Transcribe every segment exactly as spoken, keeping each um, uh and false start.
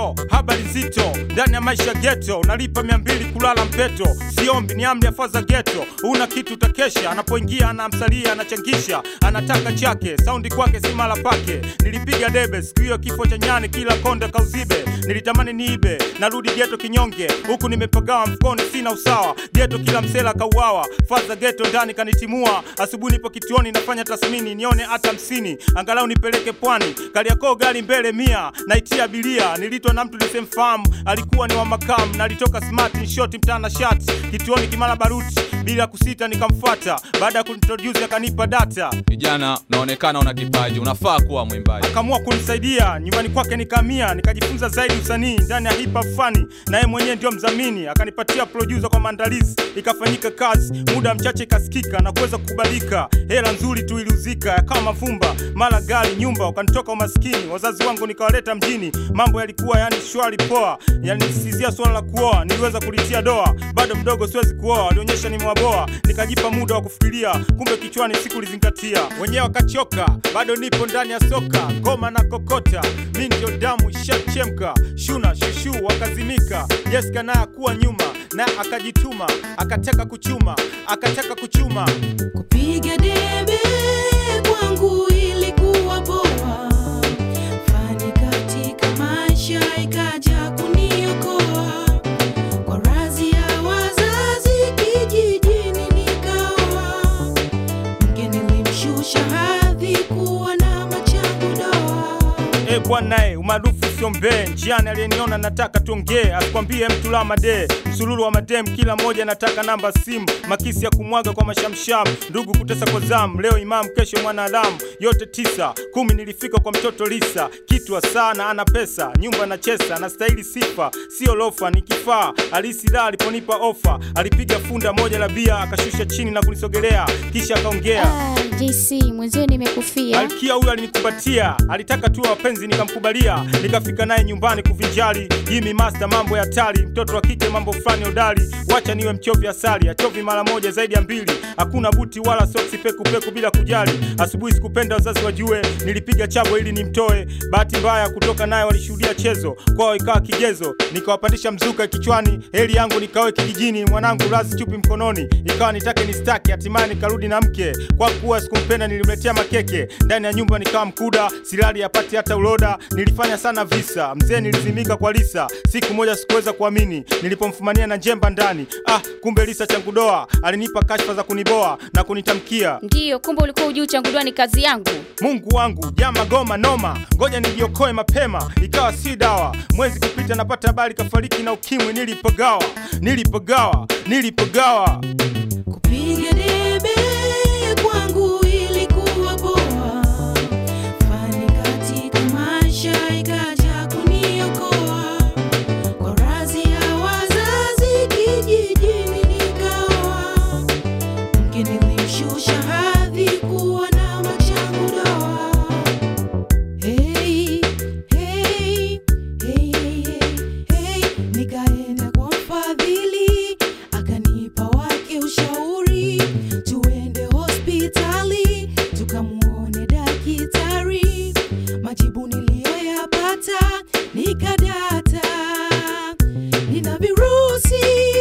Yo, habari nzito, ndani ya maisha ghetto, nalipa mia mbili kulala mpeto. Siombi ni amri ya faza ghetto, una kitu utakesha. Anapoingia anamsalia, anachangisha, anataka chake, saundi kwake si mala pake. Nilipiga debe, siku hiyo kifo cha nyani, kila konde kauzibe. Nilitamani niibe, narudi ghetto kinyonge, huku nimepagawa mfukoni sina usawa. Ghetto kila msela kauawa, faza ghetto ndani kanitimua. Asubuhi nipo kituoni nafanya tasmini, nione hata hamsini, angalau nipeleke pwani. Kariakoo gari mbele mia, naitia abiria. Nilitwa na mtu nisemfahamu, alikuwa ni wa makamu. Nalitoka smart short mtana shati, kituoni Kimara Baruti. Bila kusita nikamfuata, baada ya kunintroduce akanipa data. Kijana, unaonekana una kipaji, unafaa kuwa mwimbaji. Akaamua kunisaidia, nyumbani kwake nikamia, nikajifunza zaidi usanii ndani ya hip hop funny. Na yeye mwenyewe ndio mdhamini, akanipatia producer kwa maandalizi. Ikafanyika kazi, muda mchache ikasikika na kuweza kukubalika. Hela nzuri tu iliuzika, kama mavumba, mara gari, nyumba, ukanitoka umaskini. Wazazi wangu nikawaleta mjini, mambo yalikuwa yani shwari poa. Yani nisizia swala la kuoa, niliweza kulitia doa. Bado mdogo siwezi kuoa, walionyesha ni mwaboa. Nikajipa muda wa kufikiria, kumbe kichwani siku lizingatia. Wenyewe wakachoka, bado nipo ndani ya soka, ngoma na kokota. Mimi ndio damu ishachemka, shuna shushu wakazimika. Yes kana kuwa nyuma, na akajituma, akataka kuchuma, akataka kuchuma. Kupiga debe kwangu ilikuwa poa, fani katika maisha ikaja kuniokoa. Kwa razi ya wazazi kijijini nikaoa, mke nilimshusha hadhi kuwa na machangu doa. Eh bwana eh, umaarufu siombe, njiani aliyeniona nataka tuongee. Asikwambie mtu la made, msululu wa madem kila moja nataka namba simu. Makisi ya kumwaga kwa mashamsham, ndugu kutesa kwa zamu. Leo imam kesho mwanadamu, yote tisa kumi nilifika kwa mtoto Lisa. Kitu sana ana pesa, nyumba na chesa, na stahili sifa, sio lofa ni kifaa. Alisila aliponipa ofa, alipiga funda moja la bia, akashusha chini na kunisogelea, kisha akaongea. Ah, J C, mwenzio nimekufia. Alkia huyu alinikubatia, alitaka tu wapenzi nikamkubalia. Nikafika naye nyumbani kuvinjali, Jimmy Master mambo ya tali. Mtoto wa kike mambo fulani odali, wacha niwe mchovi asali. Achovi mara moja zaidi ya mbili, hakuna buti wala soksi peku peku bila kujali. Asubuhi sikupenda wazazi wajue, nilipiga chabo ili nimtoe. Bahati mbaya kutoka naye walishuhudia chezo, kwao ikawa kigezo. Nikawapandisha mzuka kichwani, heli yangu nikawe kijijini. Mwanangu lazi chupi mkononi, ikawa nitake nistaki. Hatimaye nikarudi na mke, kwa kuwa sikumpenda nilimletea makeke. Ndani ya nyumba nikawa mkuda, silali yapati hata uloda. Nilifanya sana visa, mzee nilizimika kwa Lisa. Siku moja sikuweza kuamini, nilipomfumania na njemba ndani. Ah, kumbe Lisa changudoa, alinipa kashfa za kuniboa na kunitamkia. Ndiyo, kumbe ulikuwa ujui changudoa ni kazi yangu. Mungu wangu, jama goma noma, ngoja nijiokoe mapema. Ikawa si dawa, mwezi kupita napata habari kafariki na ukimwi. Nilipagawa, nilipagawa, nilipagawa. Kupiga debe kwangu ilikuwa poa, fani katika maisha ikaja kuniokoa. Kwa razi ya wazazi kijijini nikaoa, mke nilimshusha hadhi kuwa na machangu doa. Hey, hey, hey, hey, hey, nikaenda kwa mfadhili, akanipa wake ushauri, tuende hospitali tukamuone daktari. Majibu niliyoyapata nikadata, nina virusi,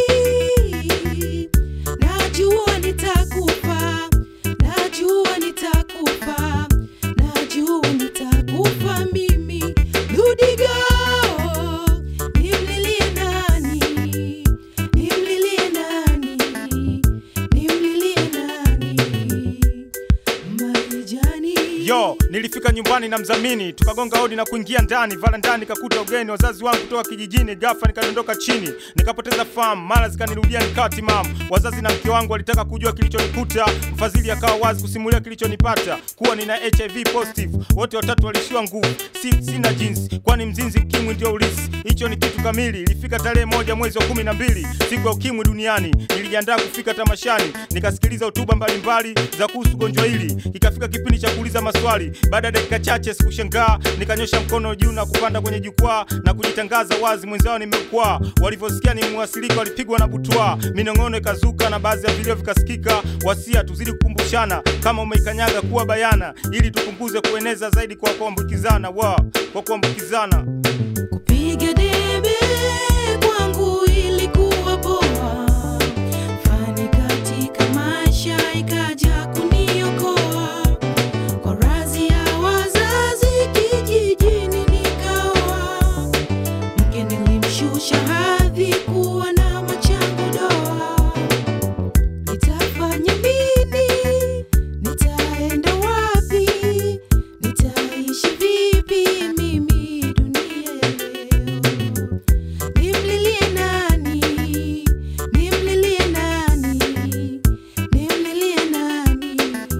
najua nitakufa, najua nitakufa, najua nitakufa mimi. Ludigo, nimlilie nani, nimlilie nani, nimlilie nani, Marijani. Yo, nilifika nyumbani na mzamini, tukagonga hodi na kuingia ndani. Vala ndani kakuta ugeni, wazazi wangu kutoka kijijini. Ghafla nikadondoka chini, nikapoteza fahamu, mara zikanirudia nikawa timamu. Wazazi na mke wangu walitaka kujua kilichonikuta. Mfadhili akawa wazi kusimulia kilichonipata, kuwa nina H I V positive. Wote watatu walishiwa nguvu, si, sina jinsi, kwani mzinzi ukimwi ndio ulisi. Hicho ni kitu kamili. Ilifika tarehe moja mwezi wa kumi na mbili, siku ya ukimwi duniani. Nilijiandaa kufika tamashani, nikasikiliza hotuba mbalimbali za kuhusu gonjwa hili. Ikafika kipindi cha kuuliza maswali, baada ya dakika chache sikushangaa, nikanyosha mkono juu na kupanda kwenye jukwaa na kujitangaza wazi, mwenzao nimekuwa. Walivyosikia ni muwasilika walipigwa na butwa, minong'ono ikazuka na baadhi ya vilio vikasikika. Wasia tuzidi kukumbushana, kama umeikanyaga kuwa bayana, ili tupunguze kueneza zaidi kwa kuambukizana. Wa, kwa kuambukizana. Kupi kupiga debe kwangu ilikuwa poa. Fani katika maisha ikaja kuniokoa. Kwa razi ya wazazi kijijini nikaoa. Mke nilimshusha hadhi kuwa na machangu doa. Nitafanya nini? Nitaenda wapi? Nitaishi vipi mimi dunia ya leo? Nimlilie nani? Nimlilie nani? Nimlilie nani?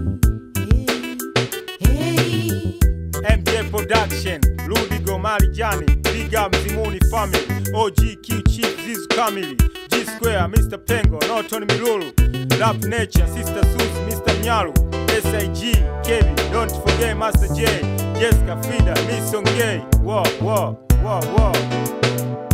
Hey, hey. M J Production, Rudy Gomali Jani, Big Up Mzimuni Family, O G Q Chief Zizu Kamili, G Square, Mister Pengo, no Tony Milulu, Rap Nature, Sister Susie, Mister Nyaru, S I G, Kevin, don't forget Master J, Jessica Frida, Miss Ongei, wow, wow, wow, wow.